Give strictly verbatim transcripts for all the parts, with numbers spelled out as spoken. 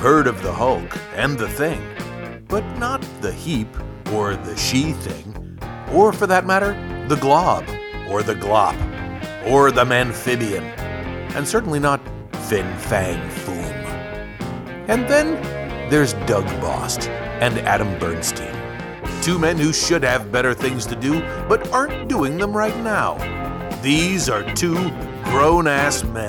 heard of the Hulk and the Thing, but not the Heap or the She-Thing, or for that matter, the Glob or the Glop or the Mamphibian, and certainly not Fin Fang Foom. And then there's Doug Bost and Adam Bernstein, two men who should have better things to do but aren't doing them right now. These are two grown-ass men.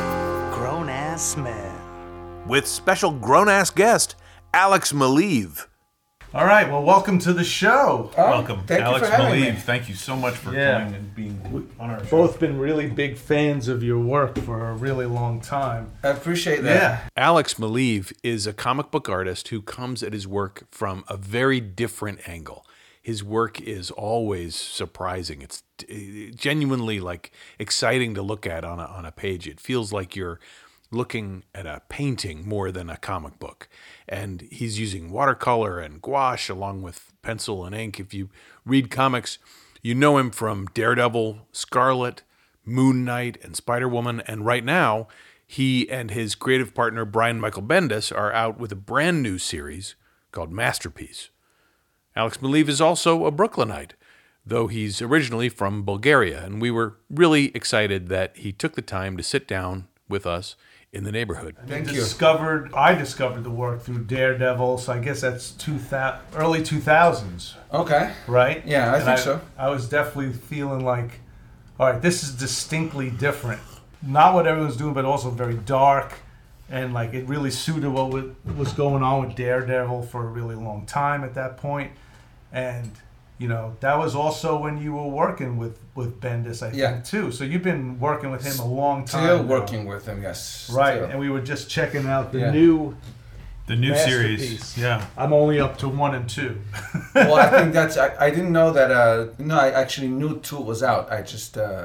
Grown-ass men. With special grown-ass guest, Alex Maleev. All right, well, welcome to the show. Oh, Welcome, thank Alex you for having Maleev. me. Thank you so much for Yeah. coming and being on our show. Both been really big fans of your work for a really long time. I appreciate that. Yeah. Alex Maleev is a comic book artist who comes at his work from a very different angle. His work is always surprising. It's uh, genuinely like exciting to look at on a, on a page. It feels like you're looking at a painting more than a comic book. And he's using watercolor and gouache along with pencil and ink. If you read comics, you know him from Daredevil, Scarlet, Moon Knight, and Spider-Woman. And right now, he and his creative partner, Brian Michael Bendis, are out with a brand new series called Masterpiece. Alex Maleev is also a Brooklynite, though he's originally from Bulgaria. And we were really excited that he took the time to sit down with us in the neighborhood. Thank you you. discovered, I discovered the work through Daredevil, so I guess that's two thousand, early two thousands, Okay. right? Yeah, I And think so. I was definitely feeling like, all right, this is distinctly different. Not what everyone's doing, but also very dark, and like it really suited what wa- was going on with Daredevil for a really long time at that point. And you know, that was also when you were working with, with Bendis, I think, Yeah. too. So you've been working with him a long time. Still now. working with him, yes. Right, Still. and we were just checking out the Yeah. new the new Masterpiece. series. Yeah. I'm only up to one and two. Well, I think that's. I, I didn't know that. Uh, no, I actually knew two was out. I just. Uh,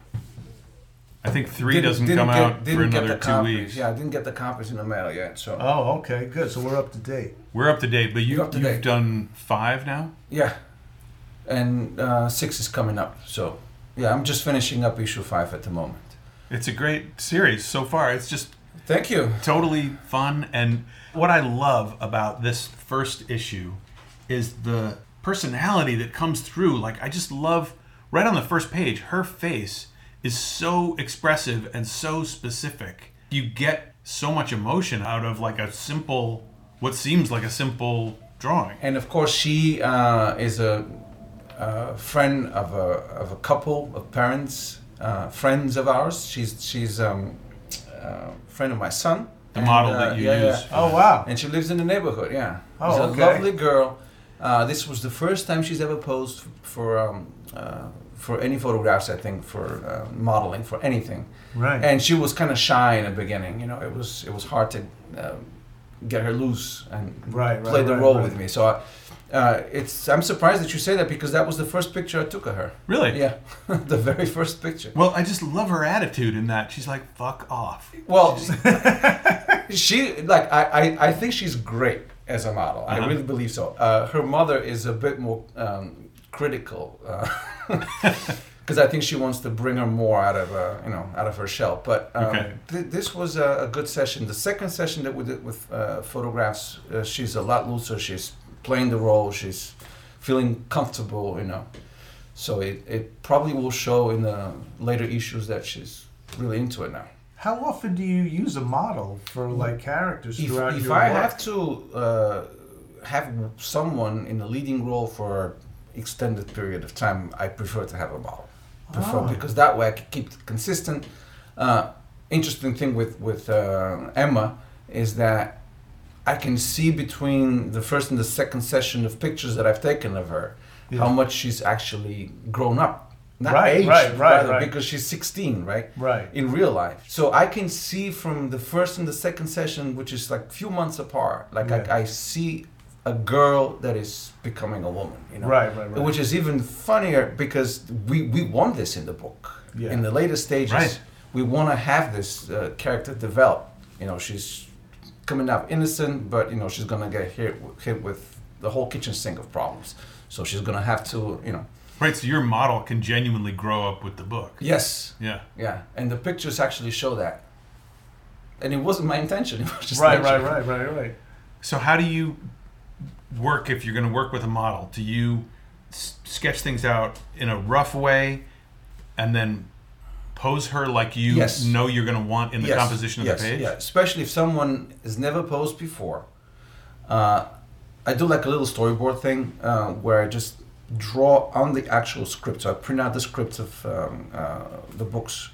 I think three didn't- doesn't didn't come get- out didn't for get another the two copies. weeks. Yeah, I didn't get the copies in the mail yet. So. Oh, okay, good. So we're up to date. We're up to date, but you, You're up to you've date. done five now? Yeah. And uh, six is coming up. So, yeah, I'm just finishing up issue five at the moment. It's a great series so far. It's just Thank you. totally fun. And what I love about this first issue is the personality that comes through. Like, I just love, right on the first page, her face is so expressive and so specific. You get so much emotion out of like a simple, what seems like a simple drawing. And of course, she uh, is a, a friend of a of a couple of parents, uh, friends of ours. She's she's um, a friend of my son. The And, model uh, that you yeah, use. yeah. Oh, wow. And she lives in the neighborhood. Yeah. Oh, She's a okay. lovely girl. Uh, this was the first time she's ever posed for um, uh, for any photographs. I think for uh, modeling for anything. Right. And she was kind of shy in the beginning. You know, it was it was hard to uh, get her loose and Right, right, play the right, role right. with me. So I, uh, it's I'm surprised that you say that because that was the first picture I took of her. Really? Yeah, the very first picture. Well, I just love her attitude in that. She's like, fuck off. Well, she like I, I, I think she's great as a model. I Uh-huh. really believe so. Uh, her mother is a bit more um, critical because I think she wants to bring her more out of uh, you know out of her shell. But um, Okay. th- this was a, a good session. The second session that we did with uh, photographs, uh, she's a lot looser. She's playing the role. She's feeling comfortable. You know, so it, it probably will show in the later issues that she's really into it now. How often do you use a model for like characters If, throughout if your I work? have to uh, have someone in a leading role for an extended period of time, I prefer to have a model. Prefer Ah. because that way I can keep it consistent. Uh, interesting thing with with uh, Emma is that I can see between the first and the second session of pictures that I've taken of her Yeah. how much she's actually grown up. Not Right, aged, right, right, rather, right. because she's sixteen, right? Right. In real life. So I can see from the first and the second session, which is like few months apart, like Yeah. I, I see a girl that is becoming a woman, you know? Right, right, right. Which is even funnier because we, we want this in the book. Yeah. In the later stages, Right. we want to have this uh, character develop. You know, she's coming out innocent, but you know, she's going to get hit, hit with the whole kitchen sink of problems. So she's going to have to, you know, Right, so your model can genuinely grow up with the book. yes, Yeah. yeah, and the pictures actually show that. and it wasn't my intention. It was just Right, nature. right, right, right, right. So how do you work if you're going to work with a model? Do you s- sketch things out in a rough way and then pose her like you Yes. know you're going to want in the Yes, composition of yes, the page? Yeah, especially if someone has never posed before. Uh, I do like a little storyboard thing uh, where I just draw on the actual script. So I print out the scripts of um, uh, the books.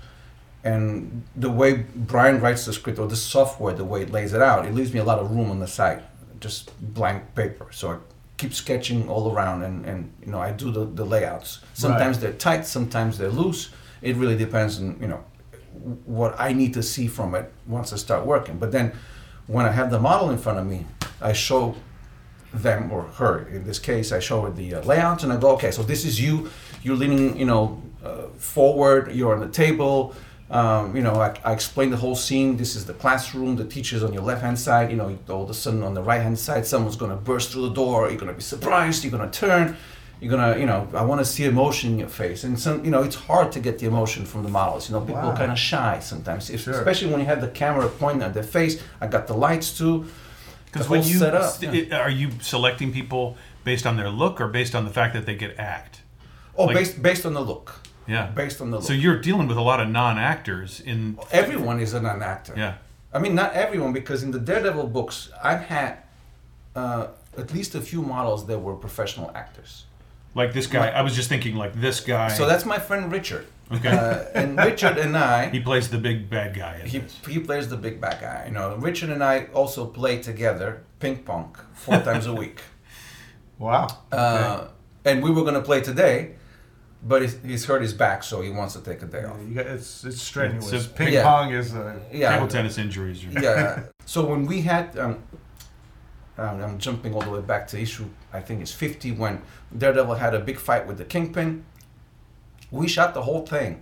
And the way Brian writes the script, or the software, the way it lays it out, it leaves me a lot of room on the side, just blank paper. So I keep sketching all around, and, and you know, I do the, the layouts. Sometimes Right. they're tight, sometimes they're loose. It really depends on, you know, what I need to see from it once I start working. But then when I have the model in front of me, I show them, or her in this case, I show her the uh, layouts, and I go, okay, so this is you. You're leaning, you know, uh, forward. You're on the table. Um, you know, I, I explain the whole scene. This is the classroom. The teacher's on your left-hand side. You know, all of a sudden on the right-hand side, someone's going to burst through the door. You're going to be surprised. You're going to turn. You're going to, you know, I want to see emotion in your face. And some, you know, it's hard to get the emotion from the models. You know, people Wow. are kind of shy sometimes, if, Sure. especially when you have the camera pointing at their face. I got the lights too. Because The when whole you setup, st- yeah. it- are you selecting people based on their look or based on the fact that they could act? Oh, Like- based based on the look. Yeah. Based on the look. So you're dealing with a lot of non-actors in. Everyone is an actor. Yeah. I mean, not everyone, because in the Daredevil books, I've had uh, at least a few models that were professional actors. Like this guy. I was just thinking like this guy. So that's my friend Richard. Okay. Uh, and Richard and I, he plays the big bad guy. In he, this. he plays the big bad guy. You know, Richard and I also play together ping pong four times a week. Wow. Uh, and we were going to play today, but he's, he's hurt his back, so he wants to take a day Yeah, off. you got, it's it's strenuous. It's a- Ping yeah. pong is a Yeah. Table tennis injuries. Or, Yeah. So when we had, um, um, I'm jumping all the way back to issue, I think it's fifty, when Daredevil had a big fight with the Kingpin. We shot the whole thing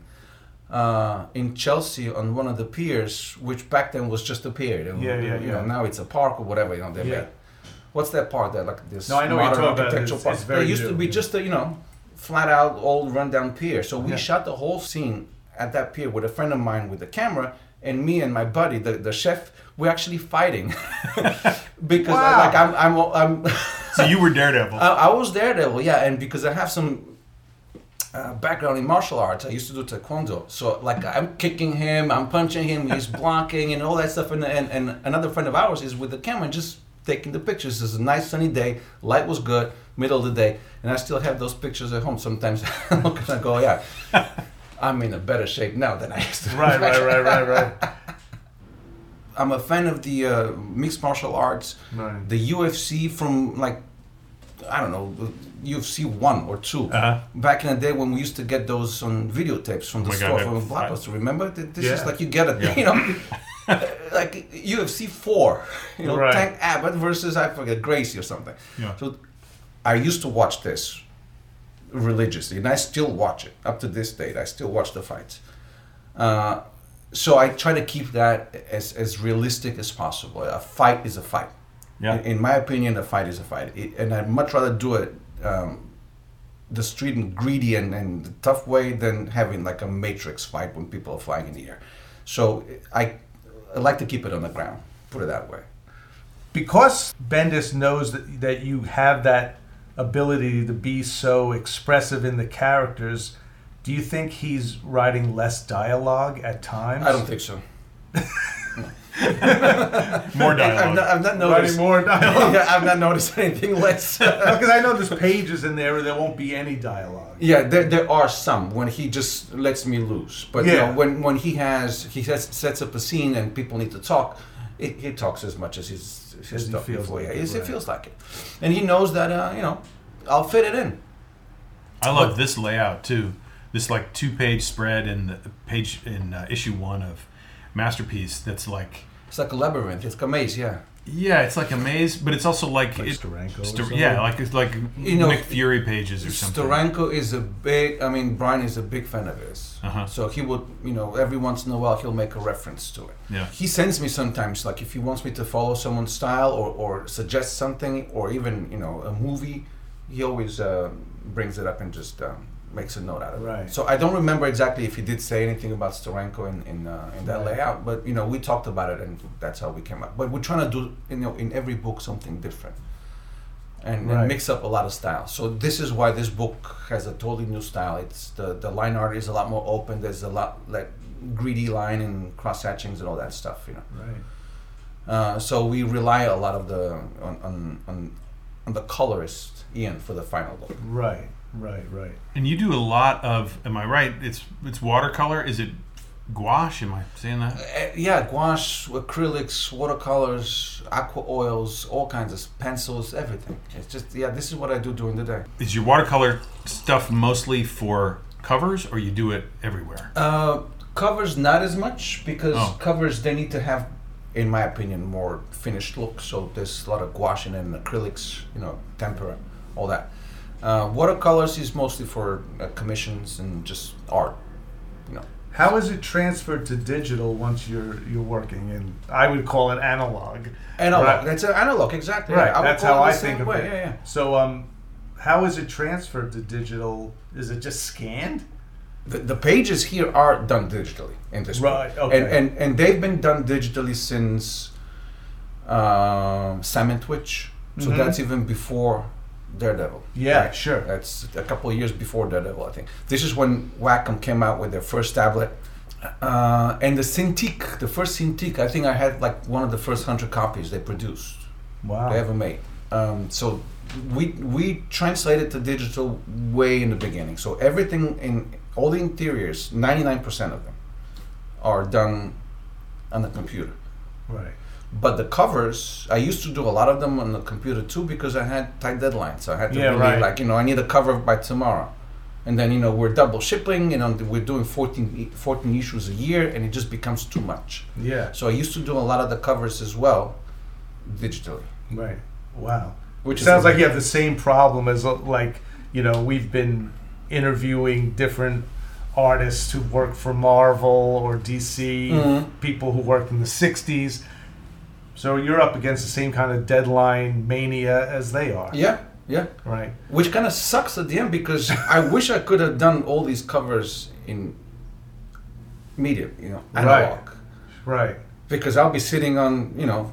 uh, in Chelsea on one of the piers, which back then was just a pier. And, Yeah, yeah, you know, yeah. now it's a park or whatever. You know, they Yeah. made. What's that park there? Like this No, I know what you're modern talking about. architectural It's- park. it's very It used to new, be yeah. just a, you know, flat out old rundown pier. So we Yeah. shot the whole scene at that pier with a friend of mine with the camera, and me and my buddy, the, the chef, we're actually fighting because I, Wow. like I'm I'm I'm So you were Daredevil. I, I was Daredevil, yeah, and because I have some uh, background in martial arts, I used to do taekwondo. So like I'm kicking him, I'm punching him, he's blocking, and all that stuff. And and, and another friend of ours is with the camera, just taking the pictures. It's a nice sunny day, light was good, middle of the day, and I still have those pictures at home. Sometimes I look and I go, yeah, I'm in a better shape now than I used to. right, right, right, right, right. I'm a fan of the uh, mixed martial arts, Right. the U F C from like, I don't know, U F C one or two. Uh-huh. Back in the day when we used to get those on videotapes from the Oh my store God, from I- Blockbuster. Remember? Th- This is Yeah. like you get it, Yeah. you know, like U F C four, you know, Right. Tank Abbott versus, I forget, Gracie or something. Yeah. So I used to watch this religiously, and I still watch it up to this date. I still watch the fights. Uh, so I try to keep that as, as realistic as possible. A fight is a fight. Yeah. In, in my opinion, a fight is a fight. It, and I'd much rather do it um, the street and greedy and, and the tough way than having like a Matrix fight when people are flying in the air. So I, I like to keep it on the ground, put it that way. Because Bendis knows that that you have that ability to be so expressive in the characters, do you think he's writing less dialogue at times? I don't think so. More I've dialogue. not, I've not Writing noticed. more dialogue. yeah, I've not noticed anything less. Because I know there's pages in there where there won't be any dialogue. Yeah, there, there are some when he just lets me loose. But you Yeah. know, when when he has he has, sets up a scene and people need to talk, it, he talks as much as he's As his he stuff feels before. like Yeah, it, yes, it right. feels like it, and he knows that uh, you know I'll fit it in. I love this layout too. This like two-page spread in the page in uh, issue one of Masterpiece. That's like, It's like a labyrinth. It's like a maze. Yeah. yeah, it's like a maze, but it's also like, Like it, Steranko or Ster- something? yeah, like it's like You know, Nick Fury pages or something. Steranko is a big. I mean, Brian is a big fan of his. Uh-huh. So he would, you know, every once in a while he'll make a reference to it. Yeah. He sends me sometimes, like if he wants me to follow someone's style or, or suggest something, or even you know a movie, he always uh, brings it up and just um, makes a note out of it. Right. So I don't remember exactly if he did say anything about Steranko in in, uh, in that Right. layout, but you know we talked about it and that's how we came up. But we're trying to do you know in every book something different, and, Right. and mix up a lot of styles. So this is why this book has a totally new style. It's the the line art is a lot more open. There's a lot like greedy line and cross hatchings and all that stuff. You know. Right. Uh, so we rely a lot of the on on on, on the colorist Ian for the final look. Right. Right. Right. And you do a lot of, am I right? It's it's watercolor. Is it gouache? Am I saying that? Uh, yeah, gouache, acrylics, watercolors, aqua oils, all kinds of pencils, everything. It's just yeah, this is what I do during the day. Is your watercolor stuff mostly for covers, or you do it everywhere? Uh, covers not as much because Oh. covers they need to have, in my opinion, more finished look. So there's a lot of gouache and acrylics, you know, tempera, all that. Uh, watercolors is mostly for uh, commissions and just art, you know. How is it transferred to digital once you're you're working in? I would call it analog. Analog. Right. That's an analog, exactly. Right. I would That's call how it I the same think of way. it. Yeah, yeah. So, um, how is it transferred to digital? Is it just scanned? The, the pages here are done digitally in this Right, book. okay. And, and and they've been done digitally since um, Salmon Twitch. So Mhm. that's even before Daredevil. Yeah, Right. sure. That's a couple of years before Daredevil, I think. This is when Wacom came out with their first tablet. Uh, and the Cintiq, the first Cintiq, I think I had like one of the first hundred copies they produced, Wow. they ever made. Um, so we we translated to digital way in the beginning. So everything in all the interiors, ninety-nine percent of them, are done on the computer. Right. But the covers, I used to do a lot of them on the computer too because I had tight deadlines. So I had to Yeah, really right. like, you know, I need a cover by tomorrow. And then, you know, we're double shipping, you know, we're doing fourteen, i- fourteen issues a year and it just becomes too much. Yeah. So I used to do a lot of the covers as well digitally. Right. Wow. Which It is sounds a- like you have the same problem as uh, like you know we've been interviewing different artists who work for Marvel or D C, Mhm. people who worked in the sixties. So you're up against the same kind of deadline mania as they are. Yeah, yeah. Right. Which kind of sucks at the end because I wish I could have done all these covers in medium, you know, analog. Right. Because I'll be sitting on, you know,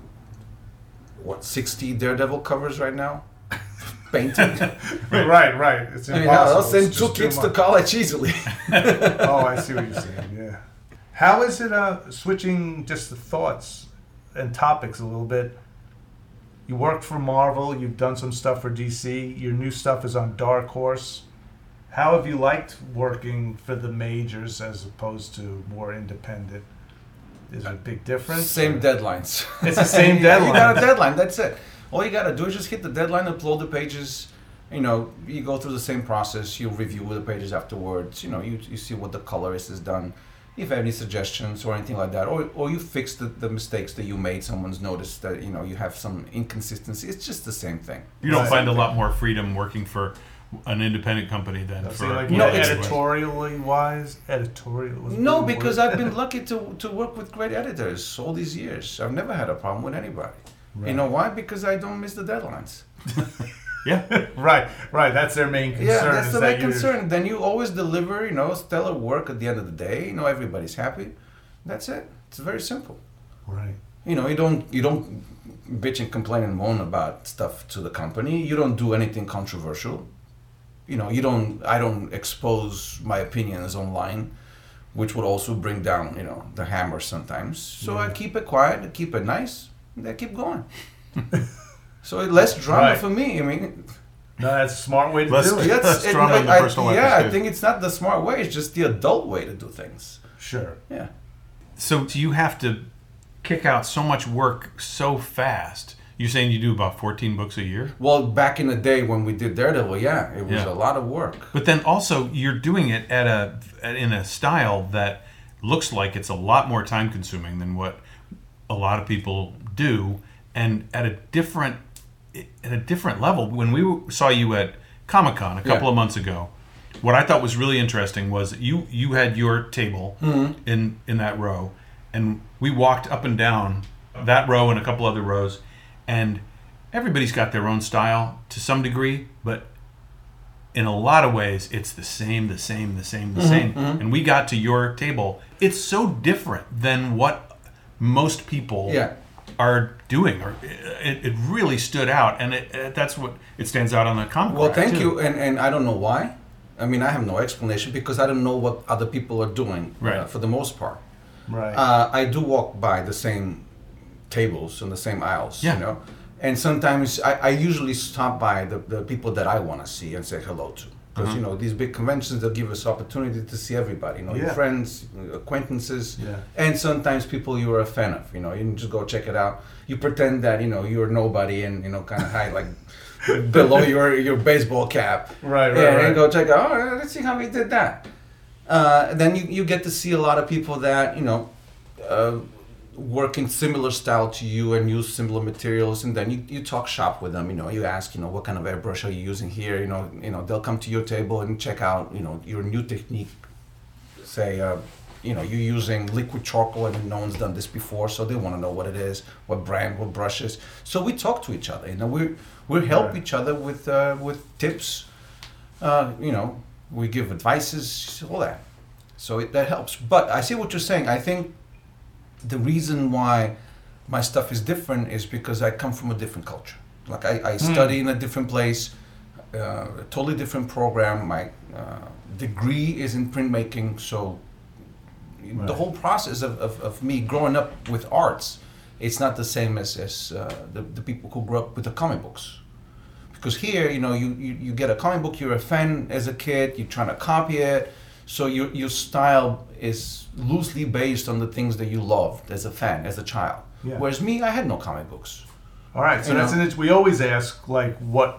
what, sixty Daredevil covers right now? Painting. Right. Right. It's I mean, impossible. I'll send It's two just too kids to much. college easily. Oh, I see what you're saying. Yeah. How is it uh, switching just the thoughts and topics a little bit? You worked for Marvel. You've done some stuff for D C. Your new stuff is on Dark Horse. How have you liked working for the majors as opposed to more independent? Is there a big difference? Same or- deadlines. It's the same Yeah, you got a deadline. deadline, that's it. All you got to do is just hit the deadline, upload the pages. You know, you go through the same process. You review the pages afterwards. You know, you, you see what the colorist has done. If you have any suggestions or anything like that, or, or you fix the, the mistakes that you made, someone's noticed that, you know, you have some inconsistency. It's just the same thing. You don't Right. find a lot more freedom working for an independent company than I was for thinking like No, yeah, it's- editorially wise, editorial. Was No, the because word. I've been lucky to, to work with great editors all these years. I've never had a problem with anybody. You Right. know why? Because I don't miss the deadlines. yeah. Right, right. That's their main concern. Yeah, that's is the that main you're- concern. Then you always deliver, you know, stellar work at the end of the day. You know, everybody's happy. That's it. It's very simple. Right. You know, you don't you don't bitch and complain and moan about stuff to the company. You don't do anything controversial. You know, you don't. I don't expose my opinions online, which would also bring down, you know, the hammer sometimes. So I Yeah. keep it quiet, I keep it nice, and I keep going. So less drama Right. for me. I mean, No, that's a smart way to Less- do it. that's it, Strong on the I- personal yeah, life is I good. think it's not the smart way. It's just the adult way to do things. Sure. Yeah. So you have to kick out so much work so fast. You're saying you do about fourteen books a year? Well, back in the day when we did Daredevil, yeah, it was Yeah. a lot of work. But then also you're doing it at a at, in a style that looks like it's a lot more time consuming than what a lot of people do, and at a different at a different level. When we saw you at Comic-Con a couple Yeah. of months ago, what I thought was really interesting was that you you had your table in in that row, and we walked up and down that row and a couple other rows, and everybody's got their own style to some degree, but in a lot of ways, it's the same, the same, the same, the mm-hmm, same. Mm-hmm. And we got to your table. It's so different than what most people yeah. are doing. Or it, it really stood out, and it, it, that's what it stands out on the comic. Well, thank too. you, and and I don't know why. I mean, I have no explanation because I don't know what other people are doing. Right. Uh, for the most part. Right. Uh, I do walk by the same tables and the same aisles. Yeah. You know. And sometimes I, I usually stop by the, the people that I want to see and say hello to. Because, uh-huh. you know, these big conventions, they'll give us opportunity to see everybody. You know, yeah. your friends, acquaintances, yeah. and sometimes people you're a fan of. You know, you can just go check it out. You pretend that, you know, you're nobody and, you know, kind of hide like below your, your baseball cap. Right, right, yeah, right. And go check out, oh, let's see how he did that. Uh, then you, you get to see a lot of people that, you know, uh, work in similar style to you and use similar materials, and then you, you talk shop with them. You know, you ask, you know, what kind of airbrush are you using here? You know, you know, they'll come to your table and check out, you know, your new technique. Say, uh, you know, you're using liquid charcoal and no one's done this before, so they want to know what it is, what brand, what brushes. So we talk to each other. You know, we we help right. each other with uh, with tips. Uh, you know, we give advices, all that. So it, that helps. But I see what you're saying. I think the reason why my stuff is different is because I come from a different culture. Like I, I mm. study in a different place, uh, a totally different program. My uh, degree is in printmaking, so right. the whole process of, of, of me growing up with arts, it's not the same as, as uh, the, the people who grew up with the comic books. Because here, you know, you, you, you get a comic book, you're a fan as a kid, you're trying to copy it, so your your style is loosely based on the things that you loved as a fan, as a child. Yeah. Whereas me, I had no comic books. All right, so you that's know? an, we always ask like what,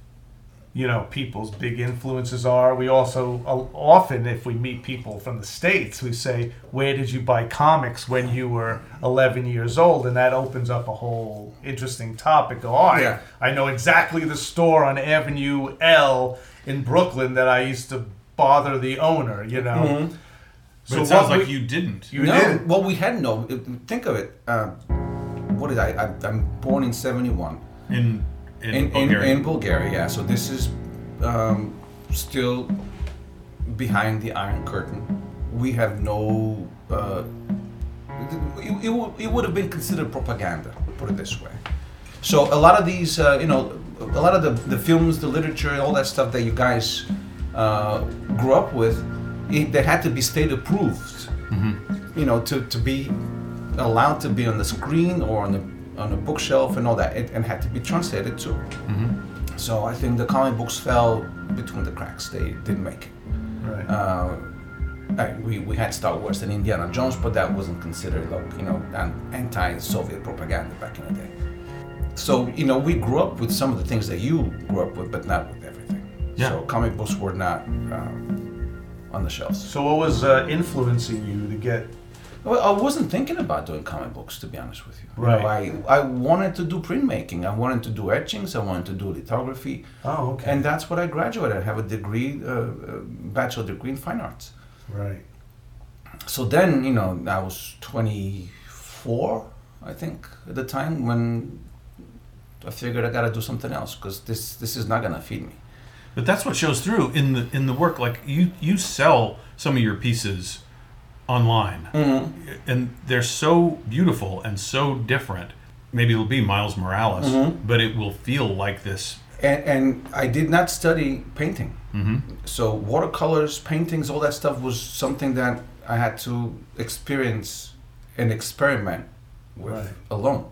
you know, people's big influences are. We also uh, often, if we meet people from the States, we say, where did you buy comics when you were eleven years old? And that opens up a whole interesting topic. Oh, I, yeah. I know exactly the store on Avenue L in Brooklyn that I used to bother the owner, you know. Mm-hmm. But so it sounds like we, you didn't. You no, didn't. Well, we had no. Think of it. Uh, what did I, I? I'm born in seventy-one. In in, in Bulgaria. In, in Bulgaria, yeah. So this is um, still behind the Iron Curtain. We have no. Uh, it, it, would, it would have been considered propaganda. Put it this way. So a lot of these, uh, you know, a lot of the the films, the literature, all that stuff that you guys. Uh, grew up with, it, they had to be state approved, mm-hmm. you know, to, to be allowed to be on the screen or on the on a bookshelf and all that, it, and had to be translated too. Mm-hmm. So I think the comic books fell between the cracks. They didn't make it. Right. Uh, I, we we had Star Wars and Indiana Jones, but that wasn't considered like you know an anti-Soviet propaganda back in the day. So you know we grew up with some of the things that you grew up with, but not with everything. Yeah. So comic books were not um, on the shelves. So what was uh, influencing you to get? Well, I wasn't thinking about doing comic books, to be honest with you. Right. You know, I I wanted to do printmaking. I wanted to do etchings. I wanted to do lithography. Oh, okay. And that's what I graduated. I have a degree, uh, a bachelor degree in fine arts. Right. So then, you know, I was twenty-four, I think, at the time when I figured I got to do something else because this this is not gonna feed me. But that's what shows through in the in the work. Like you, you sell some of your pieces online, mm-hmm. and they're so beautiful and so different. Maybe it'll be Miles Morales, mm-hmm. but it will feel like this. And, and I did not study painting, mm-hmm. so watercolors, paintings, all that stuff was something that I had to experience and experiment with right. alone.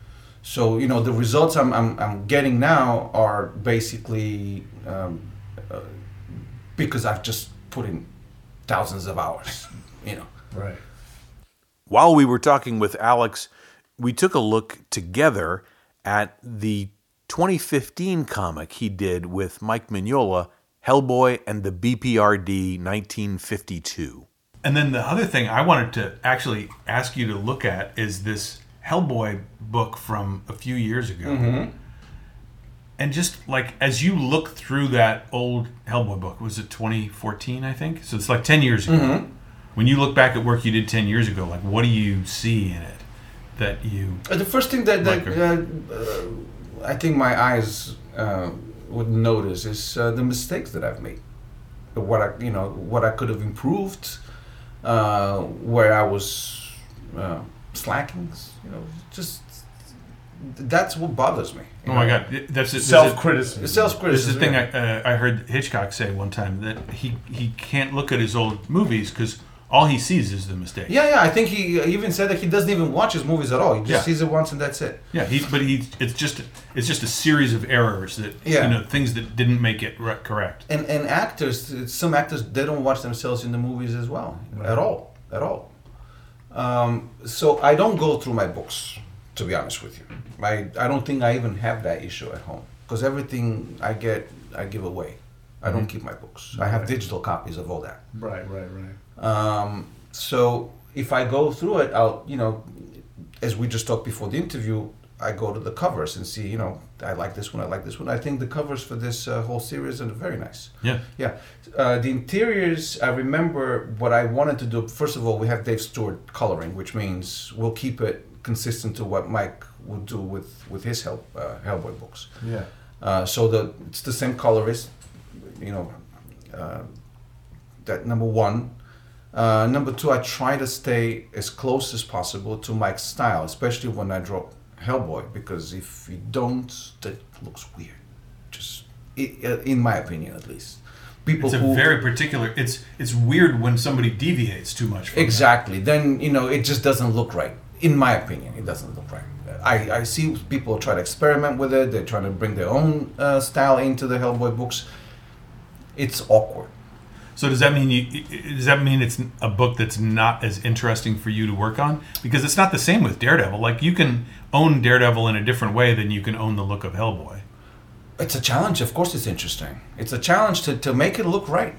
So you know the results I'm I'm, I'm getting now are basically um, uh, because I've just put in thousands of hours, you know. Right. While we were talking with Alex, we took a look together at the twenty fifteen comic he did with Mike Mignola, Hellboy and the B P R D nineteen fifty-two. And then the other thing I wanted to actually ask you to look at is this Hellboy book from a few years ago. Mm-hmm. And just like as you look through that old Hellboy book, was it twenty fourteen, I think? So it's like ten years ago. Mm-hmm. When you look back at work you did ten years ago, like what do you see in it that you Uh, the first thing that, that like uh, uh, I think my eyes uh, would notice is uh, the mistakes that I've made, what I you know what I could have improved, uh, where I was uh, slacking. You know, just that's what bothers me. Oh my God, that's it. Self-criticism. Self-criticism. This is the thing yeah. I, uh, I heard Hitchcock say one time, that he, he can't look at his old movies because all he sees is the mistake. Yeah, yeah. I think he even said that he doesn't even watch his movies at all. He just Yeah. sees it once and that's it. Yeah, he, but he it's just it's just a series of errors that Yeah. you know things that didn't make it re- correct. And and actors, some actors, they don't watch themselves in the movies as well, Right. at all, at all. Um, so I don't go through my books, to be honest with you. I I don't think I even have that issue at home because everything I get, I give away. I don't keep my books. I have Right. digital copies of all that. Right, right, right. Um, so if I go through it, I'll, you know, as we just talked before the interview, I go to the covers and see, you know, I like this one, I like this one. I think the covers for this uh, whole series are very nice. Yeah. Yeah. Uh, the interiors, I remember what I wanted to do. First of all, we have Dave Stewart coloring, which means we'll keep it consistent to what Mike would do with, with his Hell, uh, Hellboy books. Yeah. Uh, so the it's the same colorist, you know, uh, that number one. Uh, number two, I try to stay as close as possible to Mike's style, especially when I draw Hellboy, because if you don't, that looks weird. Just i- in my opinion, at least. People It's a who very particular. It's it's weird when somebody deviates too much. From exactly, then you know it just doesn't look right. In my opinion, it doesn't look right. I, I see people try to experiment with it. They're trying to bring their own uh, style into the Hellboy books. It's awkward. That. So does that mean you? Does that mean it's a book that's not as interesting for you to work on? Because it's not the same with Daredevil. Like you can own Daredevil in a different way than you can own the look of Hellboy. It's a challenge. Of course, it's interesting. It's a challenge to, to make it look right.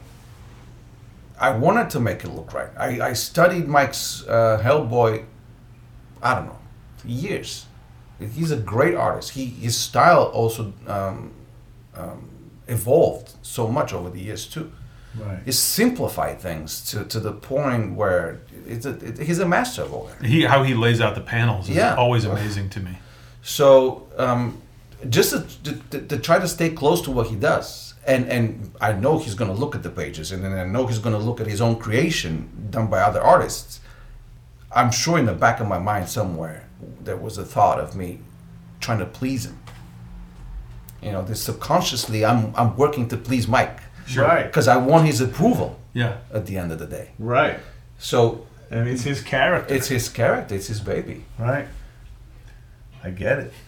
I wanted to make it look right. I, I studied Mike's uh, Hellboy, I don't know, for years. He's a great artist. He His style also um, um, evolved so much over the years, too. Right. He simplified things to, to the point where it's a, it, he's a master of all that. He how he lays out the panels is Yeah. always amazing to me. So um, just to, to, to try to stay close to what he does, and and I know he's going to look at the pages, and then I know he's going to look at his own creation done by other artists. I'm sure in the back of my mind somewhere there was a thought of me trying to please him. You know, this subconsciously I'm I'm working to please Mike. Sure. Right. Because I want his approval Yeah. at the end of the day. Right. So And it's his character. it's his character, it's his baby. Right. I get it.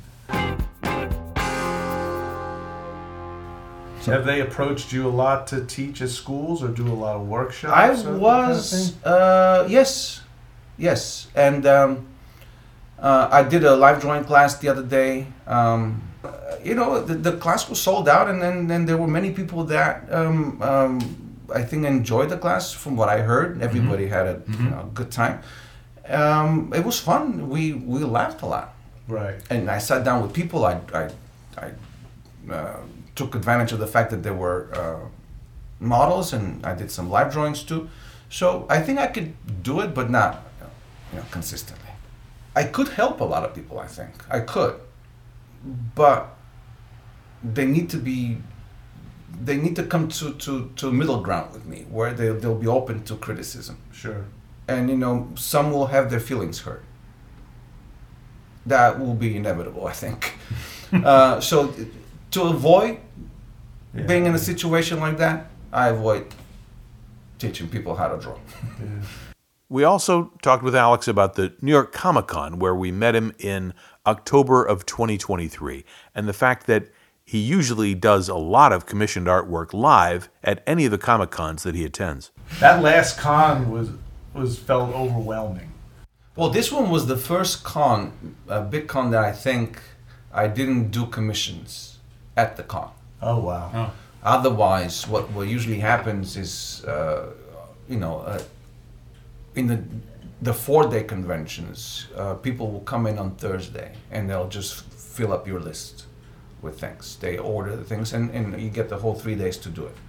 Have they approached you a lot to teach at schools or do a lot of workshops? I or that kind of was, thing? uh, yes, yes. And um, uh, I did a live drawing class the other day. Um, uh, you know, the, the class was sold out, and then, then there were many people that um, um, I think enjoyed the class from what I heard. Everybody had a Mhm. you know, good time. Um, it was fun. We, we laughed a lot. Right. And I sat down with people. I, I, I uh, took advantage of the fact that there were uh, models, and I did some live drawings too. So I think I could do it, but not you know, consistently. I could help a lot of people. I think I could, but they need to be. They need to come to, to, to a middle ground with me, where they they'll be open to criticism, Sure. and you know some will have their feelings hurt. That will be inevitable, I think. uh, so to avoid Yeah. being in a situation like that, I avoid teaching people how to draw. Yeah. We also talked with Alex about the New York Comic Con, where we met him in October of twenty twenty-three, and the fact that he usually does a lot of commissioned artwork live at any of the Comic Cons that he attends. That last con was was felt overwhelming. Well, this one was the first con, a big con that I think I didn't do commissions at the con. Oh wow. Oh. Otherwise, what, what usually happens is, uh, you know, uh, in the the four-day conventions, uh, people will come in on Thursday and they'll just fill up your list with things. They order the things, and, and you get the whole three days to do it.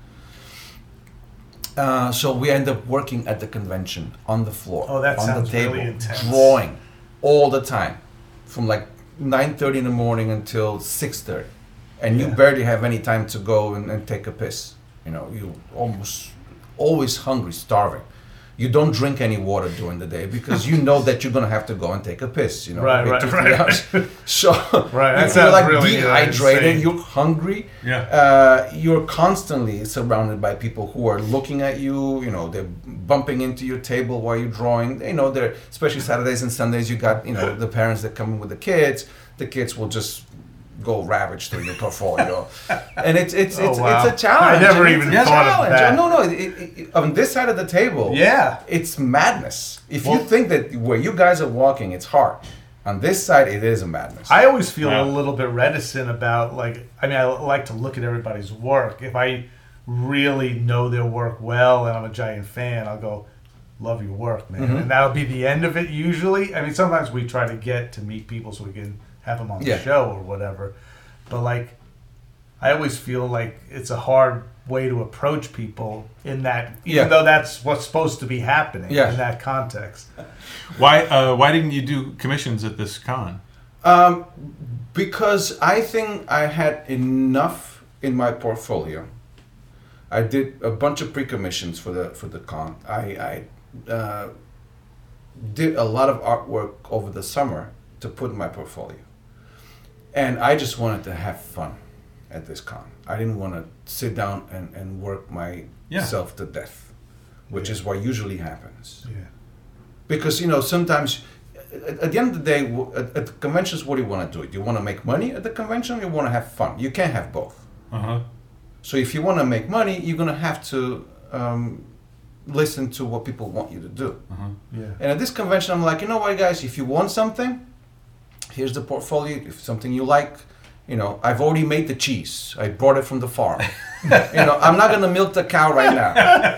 Uh, so we end up working at the convention on the floor, Oh, that on sounds the table, really intense. drawing all the time, from like nine thirty in the morning until six thirty, and you Yeah. barely have any time to go and, and take a piss. You know, you almost always hungry, starving. You don't drink any water during the day because you know that you're gonna have to go and take a piss. You know, Right, every right, two, three right. hours. So Right, that you're sounds like really, uh, dehydrated. insane. You're hungry. Yeah. Uh, you're constantly surrounded by people who are looking at you. You know, they're bumping into your table while you're drawing. You know, they're especially Saturdays and Sundays. You got you know the parents that come in with the kids. The kids will just go ravage through your portfolio, and it's it's it's, Oh, wow. it's a challenge. I never It's even a thought of challenge. that. No, no. It, it, it, on this side of the table, Yeah. it's madness. If Well- you think that where you guys are walking, it's hard. On this side, it is a madness. I always feel Wow. a little bit reticent about like. I mean, I like to look at everybody's work. If I really know their work well and I'm a giant fan, I'll go, "Love your work, man," Mm-hmm. and that'll be the end of it. Usually, I mean, sometimes we try to get to meet people so we can have them on Yeah. the show or whatever. But like, I always feel like it's a hard way to approach people in that, even Yeah. though that's what's supposed to be happening Yeah. in that context. Why uh, why didn't you do commissions at this con? Um, because I think I had enough in my portfolio. I did a bunch of pre-commissions for the for the con. I, I uh, did a lot of artwork over the summer to put in my portfolio, and I just wanted to have fun at this con. I didn't want to sit down and, and work myself to death, which Yeah. is what usually happens. Yeah. Because you know sometimes at, at the end of the day w- at, at the conventions, what do you want to do? Do you want to make money at the convention or you want to have fun? You can't have both. Uh huh. So if you want to make money, you're going to have to um, listen to what people want you to do. Uh-huh. Yeah. And at this convention, I'm like, you know what, guys, if you want something, here's the portfolio. If something you like, you know, I've already made the cheese. I brought it from the farm. You know, I'm not going to milk the cow right now.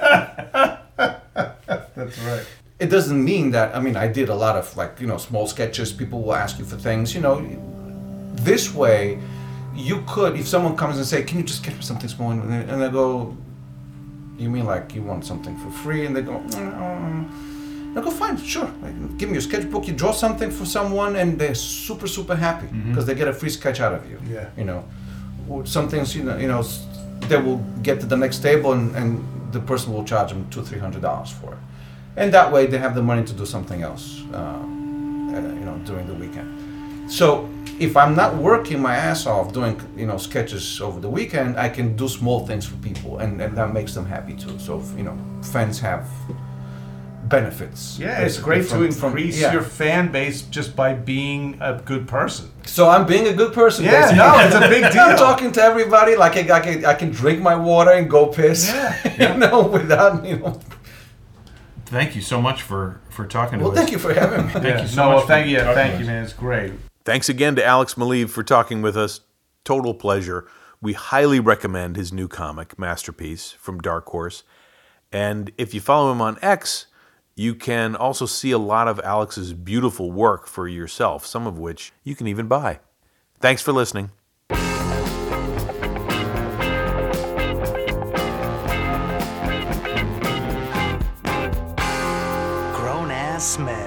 That's right. It doesn't mean that, I mean, I did a lot of like, you know, small sketches. People will ask you for things, you know. This way, you could, if someone comes and say, can you just get me something small? And and I go, you mean like you want something for free? And they go, mm, I go, fine, sure. Like, give me your sketchbook. You draw something for someone and they're super, super happy because they get a free sketch out of you. Yeah. You know, or some things, you know, you know, s- they will get to the next table and, and the person will charge them two, three hundred dollars for it. And that way they have the money to do something else, uh, uh, you know, during the weekend. So if I'm not working my ass off doing, you know, sketches over the weekend, I can do small things for people, and, and that makes them happy too. So, you know, fans have benefits. Yeah, it's basically, great from- to from- increase yeah. your fan base just by being a good person. So I'm being a good person. Yeah, basically. no, it's a big deal. I'm talking to everybody like I, I, can, I can drink my water and go piss. Yeah. you know, without, you know. Thank you so much for for talking to Well, us. thank you for having me. Thank Yeah. you so no, much. well, thank for you, talking thank to you, us. man. It's great. Thanks again to Alex Maleev for talking with us. Total pleasure. We highly recommend his new comic, Masterpiece, from Dark Horse. And if you follow him on X, you can also see a lot of Alex's beautiful work for yourself, some of which you can even buy. Thanks for listening. Grown Ass Men.